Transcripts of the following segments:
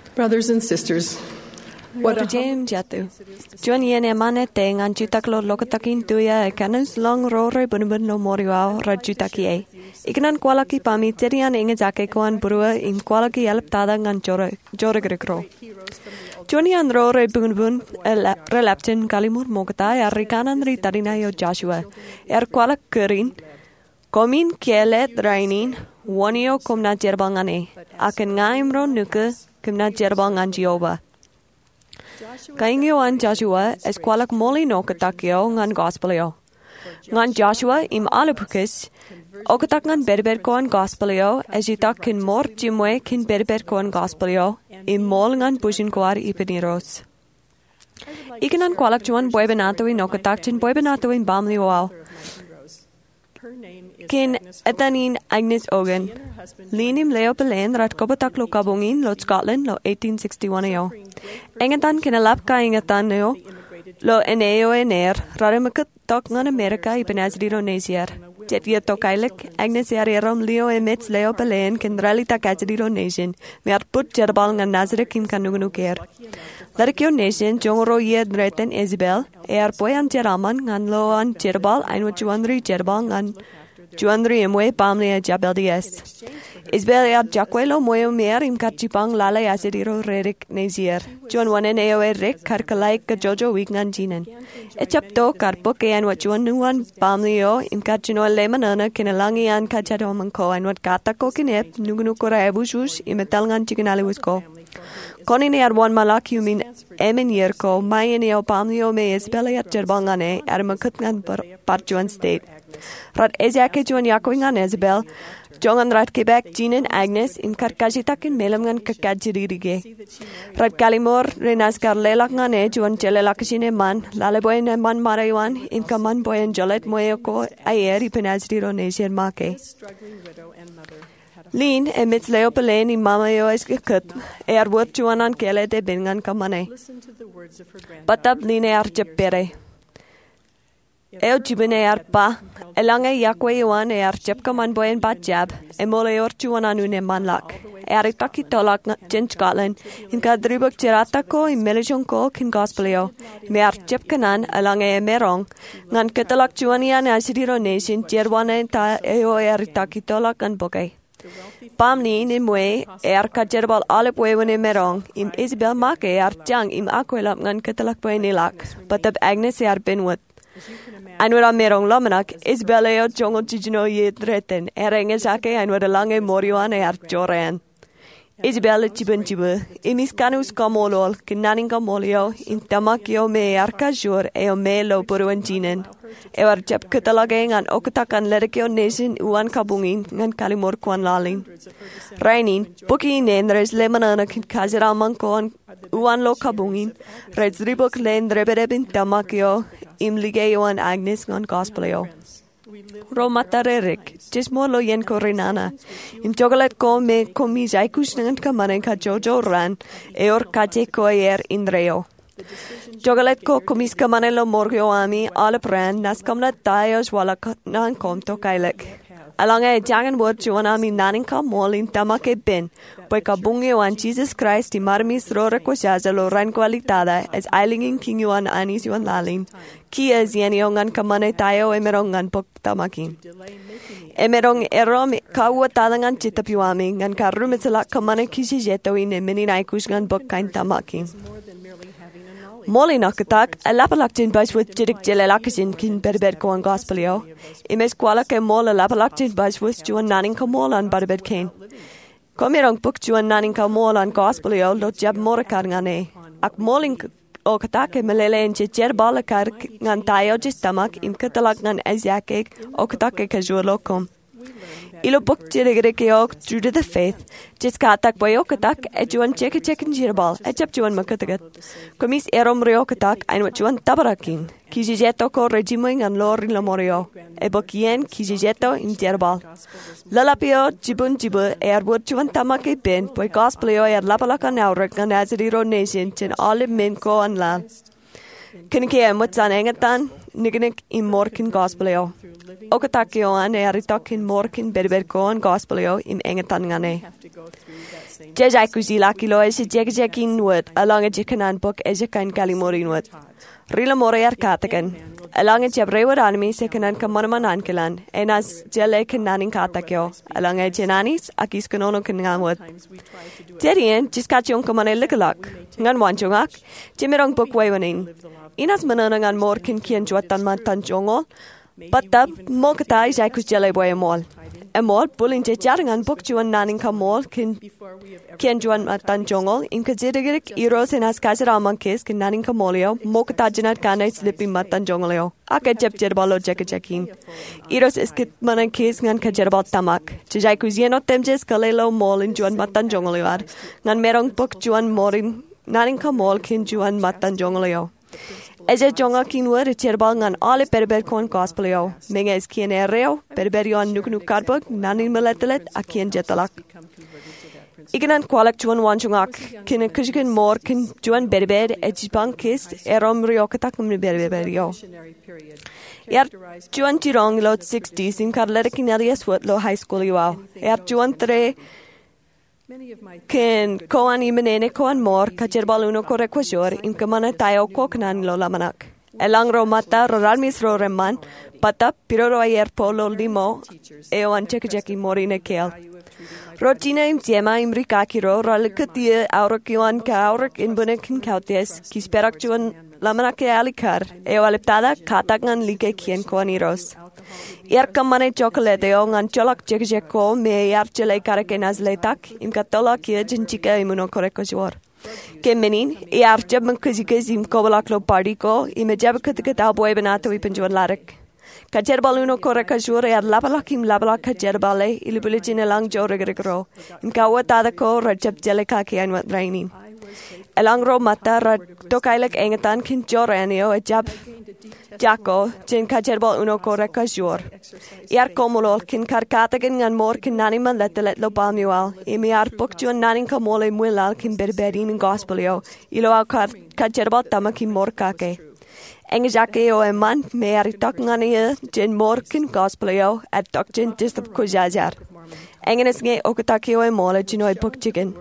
Brothers and sisters, what a James jatu. Juan yen emane te ngan jutak lo lokatakin tuya e kanus long rore bunbun lo moriwao rajutaki e. Iknan kwalaki pami terian inge jake koan brua in kwalaki yalap tada ngan jore grekro. Juanian rore bunbun relaptin kalimur mogata rikanan ri tarina yo Joshua. Kwalak kerin komin kiele drainin wanio komna jerbangane. Aken ngaimro nuke komna jerbangan Jehovah. Kaingyo an Joshua es kwalak moli no katakyo ngan gospelio. Ngan Joshua im alupukis, okatak ngan berber koan gospelio, es yutak kin mor jimwe kin berber koan gospelio, im mol ngan pushin koar ipeniros. Ikanan kwalak juan boibenatoi no katak chin boibenatoi bamliwao. Kin etanin Agnes Ogan. Linim leo belen rat kobatak lo kabungin lo Scotland lo 1861 yo. Engatan kinalap ka ingatan neo lo eneo ener raremakat tok ngan Amerika ibenazri lo nesier. Jetya tokailik Agnes yarerom leo emets leo belen kin ralita kajri lo nation. Meat put jerbal ngan nazre kim kanugunu ker. Larikyo nation jongro yed reten Isabel boyan jeraman ngan lo an jerbal ainwa juandri jerbal ngan Juandri emwe pamne jabel dies. Isbel jaquelo moyo mer im kachipang lala yasidiro rerik nezier. Juan wanen eo erik karkalai ka jojo wignan jinen. Echapto karpo ke an wat juan nuan pamleo im kachino lemanana kinalangi an kachado manko an wat kata ko kinep nugunu kora ebushush imetalngan chikinaliusko. Konini wan malak yumin emin yerko mayen eo pamleo me Isbel jerbangane makutngan parjuan state. Rad ezake juan yakoingan Isabel, jongan rat Quebec jinen Agnes im karkajitakin melamngan kakajirige. Rad kalimor renas karlelak ngane juan jelelakashine man, laleboy man maraywan im kaman boyen jolet moyoko ayer ipenazriro nesir make. Lin emits leo pelen im mamayo eskekut, word juanan kele de bengan kamane. Batab line jepere. Jibine pa, elange yakwe yuan jepka man boyen bat jab, mole juan anune manlak. Itaki tolak jen Scotland, in kadribuk jeratako in melijonko kin gospelio. Jepkanan elange merong, ngan ketalak juanian asiriro nation jerwane ta itaki tolak an boke. Pamni in mwe kajerbal alep wewene merong, im Isabel make jang im akwelap ngan ketalak boyenilak, batab Agnes benwut. Anwara merong lamanak Isbeleo jongo jijino yedreten erengezake anwara lange morioan joran. Isbel jibun jibu imis kanus kamolol kinaning kamolio in tamakio me kajur me lo buruan jinen. Jep ketalage ngan okatakan lerikio nation uan kabungin ngan kalimor kwan lalin. Rainin buki nendres lemanana kin kaziraman koan uan lo kabungin. Reds ribuk len dreberebin tamakio im ligeyoan Agnes ngan gospelio. Romatarerik, jismo lo yen korinana. Im jogalet ko me komi jaikus ngan kamanen ka jojo ran kaje koyer indreo. Jogalet ko komis kamanelo morgio ami alapran nas kamna tayos wala nan kom to kailek. Alange jangan word juana mi naning ka molin tamake ben. Poi kabungyo an Jesus Christ di marmis ro requeshaza lo ran qualitada as eilingin kinguan anis yuan lalin. Ki as yeniongan kamane tayo emerongan pok tamakin. Emerong erom kawatadangan chitapiwami ngan karumitala kamane kishijeto in emininaikush ngan pok kain tamakin. Moli nakatak alapalakjin baswut jirik jelelakashin kin berber koan gospelio. Imes kwalak mol alapalakjin baswut juan naning kamolan barbed kain. Komirong puk juan naning kamolan gospelio lo jab morakar ngane. Ak moling o katake melele en jejer balakar ngan tayo jistamak im katalak ngan ezyake o katake kajualokom. Ilo book jirigirikio true to the faith. Jiskatak boyokatak juan chekin jirbal juan makatagat. Komis erom riokatak what juan tabarakin. Kijijeto ko regimoing an lor lamorio. Bokien kijijeto in jirbal. Lalapio jibun jibu wood juan tamake ben boy gospelio lapalaka naurak an aziriro nation chin olive min ko an lal. Kinike what's an engatan niganik in morkin gospelio. Okatak yoan e aritokin morkin berberkoan gospelio im engatan ngane. Jejai kusilakilo e si jekin nuot along a jikanan book e jikain kalimori nuot. Rila more arkataken. Along a jabrewa animi se kanan kamonaman ankilan en as jele kananin katakyo. Along a jenanis akis kanono kanamot. Jerien jiskachon kamane likalak. Ngan wanchongak. Jimirong book waywanin. Inas mananang an morkin kien juatan matan jongol. Batab mokata is I could jelly boy a mall. A mall bullying jarangan book to an nanin kamol can juan matan jongol in Kajirik eros and as Kazaraman case can nanin kamolio, mokata janat kana slipping matan jongolio. Aka jep jerbalo jackajakin. Eros is kitman and case ngan kajerbal tamak. Jaikuziano temjes kalelo mall in juan matan jongolio. Nan merong book juan morin nanin kamol can juan matan jongolio. Eje jonga kinwar cherbal ngan alle berber kon gospelio. Menga is kien ereo, berberion nuknu karbog, nanin meletelet, a kien jetalak. Iganan kwalak juan wanchungak, kin a kujikin mor kin juan berber, ejibang kist, erom riokatak berberio. Yar juan tirong lot 60s in karlerikin elias wat lo high school yuao. Yar juan tre Ken koan imenene koan mor kajerbal uno korekwasyor im kamana tayo koknan lo lamanak. Elang ro mata roralmis ro reman pata piroro ayer polo limo eo anchekjeki morine kel. Rotina im tiema im rikakiro ralikatie aurokioan ka aurok in bunekin kautes kisperak juan lamanak alikar eo aliptada katangan like kien koaniros. Kamane chocolate ngan cholak jekjeko me yar chele karakenas letak im katola kia jinchika imuno korekoswar. Kemenin yar jab kizikes im kobalaklo party ko im jab katkata boy banato ipenjon larik. Kajerbaluno korekoswar yar labalakim labalak kajerbale ilibulijin lang joregro. Im kawatada ko rajab jeleka kian wat rainin. Elang ro mata tokailek engatan kin joranio jab Jaco, jen kajerbal uno koreka jor. Iar komolol kin karkatagen ngan mor kin naniman letelet lo balmual. Imi ar pokjuan nanin kamole muelal kin berberin gospelio. Ilo au kajerbal tama kin mor kake. Engejake o eman me aritok ngani jen mor kin gospelio at tok jen distab kujajar. Engenes nge okatakio e mole jinoi pokjigen.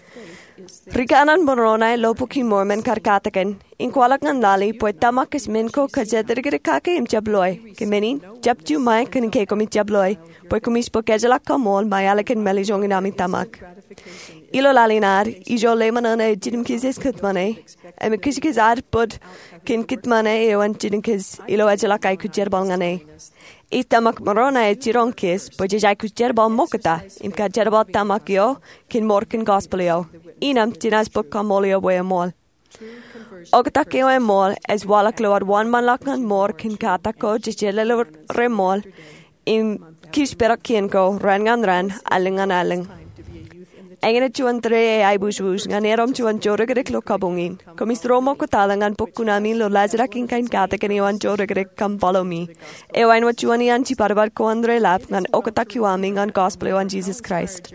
Rikanan moronai lopukin mormen karkataken. In kwalak ngan lali poe tamak is menko kajedirgir kake im jabloi. Kemenin jabju mai kan ke komi jabloi. Poe komis po kejalak kamol mai alaken melijong inami tamak. Ilo lalinar ijo lemanana jidim kizes kitmane. Eme kizar pod kin kitmane ewan jidim kiz ilo ajalak ay kujerbal ngane. Tamak morona e tironkis po jai kujerbal mokata im kajerbal tamakio kin morkin gospelio. Inam tinas book kamolio boe mol. Okatakeo e mol as wala kload one man lakan mor kin katako jijelo remol im kispera kienko rangan ran alingan aling. Engene chuan tre e aibushus ngan erom chuan joregre klokabungin. Komis romo kotalangan pokkunami lo lazrakin kain kataken iwan joregre come follow me. Ewain wat chuan ian chi parbar ko andre lap ngan okatakiwami ngan gospel on Jesus Christ.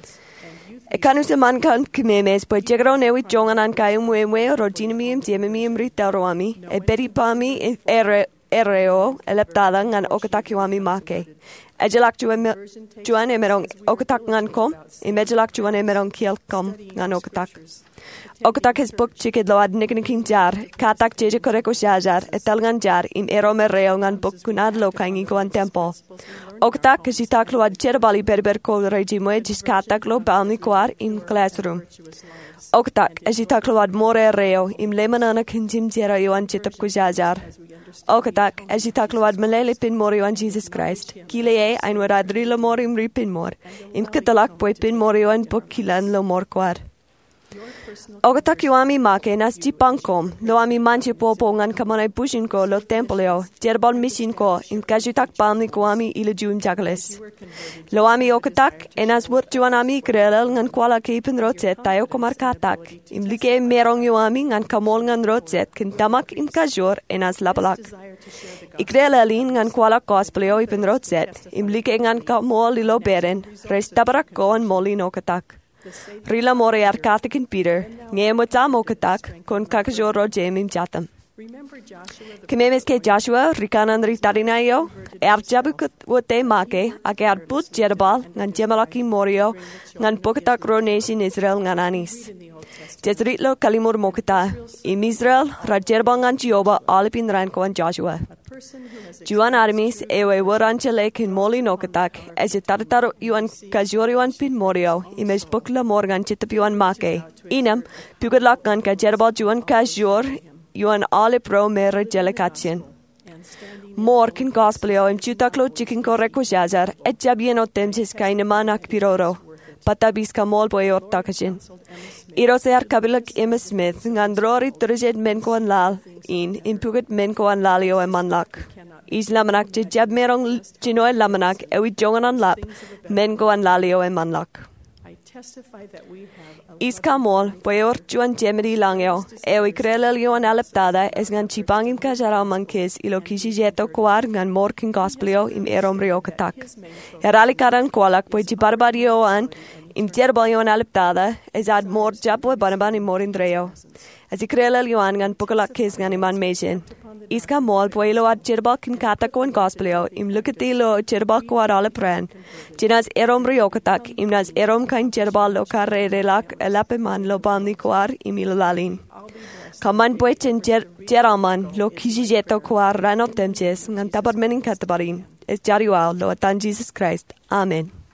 Kanuse man kan kmemes po jegro newi jongan an kayum we rodinimi tiemimi ritaroami e peripami ereo eleptalang an okatakiwami make. Ejelak juan emerong okatak ngan kom, imejelak juan emerong kiel kom ngan okatak. Okatak his book chikid load nikniking jar, katak jeje koreko shajar, etelngan jar im eromereo ngan book kunad lo kaingi ko an tempo. Okatak kesitak load cherbali berber ko regime jiskatak lo balmi koar in classroom. Okatak esitak load more reo im lemanana kinjim jera yo an chitap ko shajar. Okatak esitak load malele pin mori on Jesus Christ. Kile ein waradri lo mor im ripin mor. Im katalak poi pin mori on book kilan lo mor koar. Okatakiwami make nas jipankom, lo ami manche popo ngan kamanay pushin ko lo templeo, jerbal mission ko, im kajutak palmi ko ami ilajum jagles. Lo ami okatak, enas wurt juan ami krelel ngan kwala kepen rotzet tayo komarkatak, im like merong yu ami ngan kamol ngan rotzet, kin tamak im kajor enas labalak. Ikrelelin ngan kwala cospleo ipen rotzet, im like ngan kamol ilo beren, res tabarak ko an molin okatak. Rila more arkatikin Peter, nge motam okatak, kon kakajoro jemim jatam. Cymemes ke Joshua rikanan ritarinayo, jabuk wote make, ag but Jerbal, ngan Jemalaki Morio, ngan Pokatak Nation Israel ngan Anis. Jezritlo Kalimur Mokata, im Israel, Rajerbal ngan Jioba, Alipin Ranko and Joshua. Juan Armis, ewe Waranchele in Moli Nokatak, as a Tartaro Yuan Kajoriwan Pin Morio, imes Bukla Morgan Chitapuan Make, Inam, Pugadlakan Kajerbal Juan Kajor, Yuan alle pro mere jelekatien. Morkin gospelio im chutaklo chicken correco jajar, et jabieno temsis kaine manak piroro, patabis kamol boyor takajin. Iroser kabilak Emma Smith, ngandrori turjet menkoan lal, in puget menkoan lalio e manlak. Islamanak je jabmerong chinoe lamanak, ewi jonganan lap, menkoan lalio e manlak. Iskamol, boyor juan jemedi langeo, ewi krelel yuan aleptada, es ngan chipangim kajarao mankis, ilo kishijeto kuar ngan morkin gospelio im erom riokatak. Heralikaran kualak, boi jibarbario an, im tierbal yuan aleptada, es ad mor japwe banaban im morin dreo. As krelel yuan ngan pukalak kis ngan iman mejen. Iskamol, boilo ad jirbal kin katakon gospelio, im lukatilo jirbal kuar alepran. Jinas erom riokatak, im nas erom kain jirbal lo karre relak elapeman lo bamni kuar im ilalin. Kaman poechen jeraman lo kishijeto kuar ranotemches ngan tabarmenin katabarin. Es jariwal lo atan Jesus Christ. Amen.